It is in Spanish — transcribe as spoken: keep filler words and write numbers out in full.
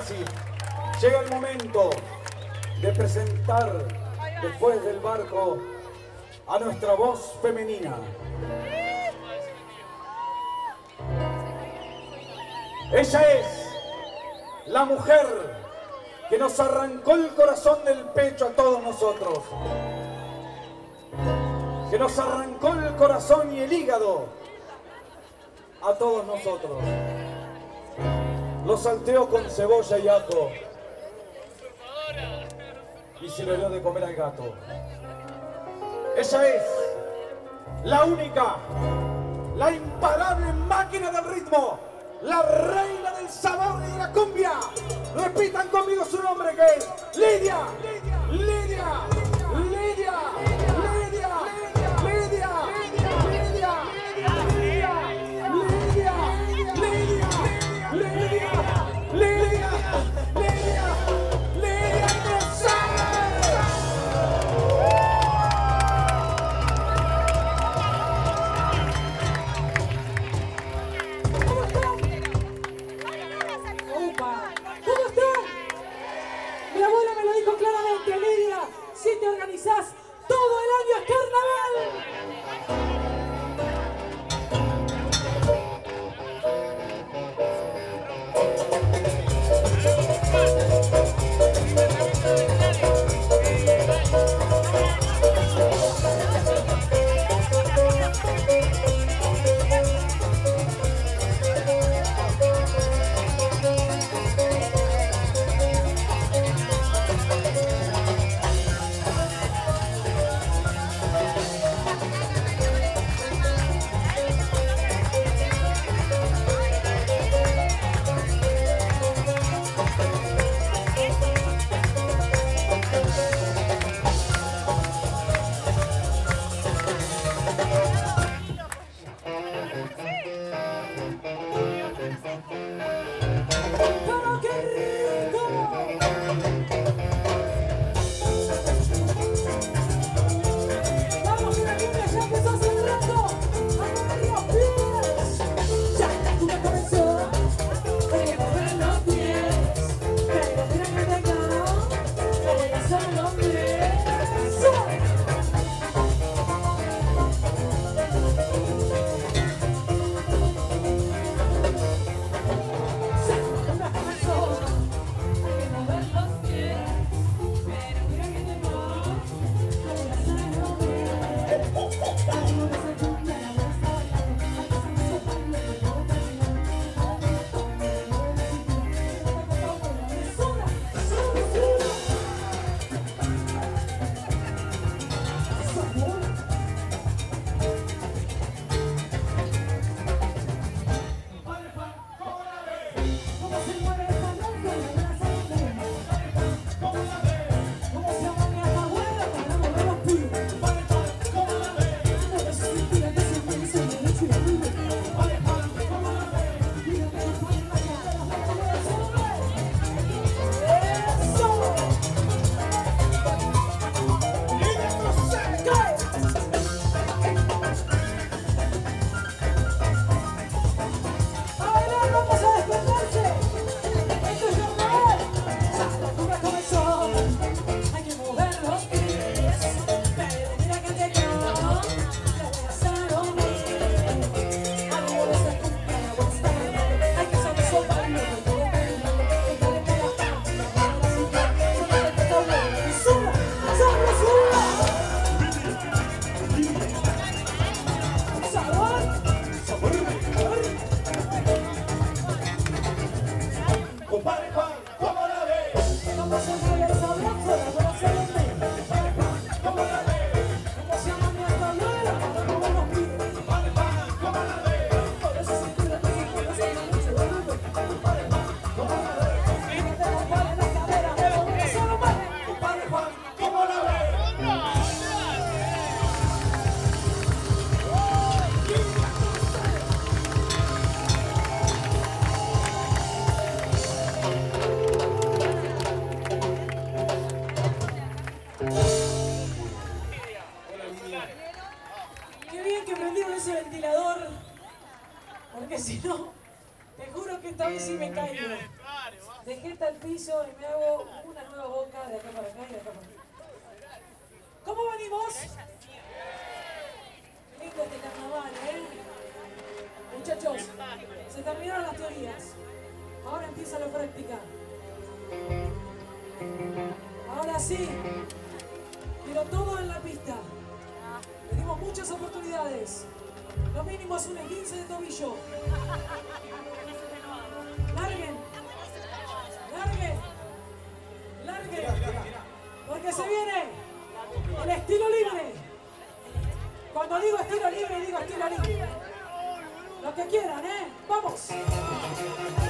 casi llega el momento de presentar después del barco a nuestra voz femenina. Ella es la mujer que nos arrancó el corazón del pecho a todos nosotros, que nos arrancó el corazón y el hígado a todos nosotros. Lo salteó con cebolla y ajo y se le dio de comer al gato. Ella es la única, la imparable máquina del ritmo, la reina del sabor y de la cumbia. Repitan conmigo su nombre, que es Lidia, Lidia, Lidia, Lidia, Lidia, Lidia, Lidia, Lidia, Lidia, Lidia, Lidia, Lidia Rosales. ¿Cómo están? ¿Cómo están? Mi abuela me lo dijo claramente, Lidia, si te jeta al piso y me hago una nueva boca de acá para acá y de acá para acá. ¿Cómo venimos? Lindo este carnaval, ¿eh? Muchachos, se terminaron las teorías. Ahora empieza la práctica. Ahora sí, pero todo en la pista. Tenemos muchas oportunidades. Lo mínimo es un esguince de tobillo. Larguen. Larguen. Larguen. Porque se viene el estilo libre. Cuando digo estilo libre, digo estilo libre. Lo que quieran, ¿eh? ¡Vamos!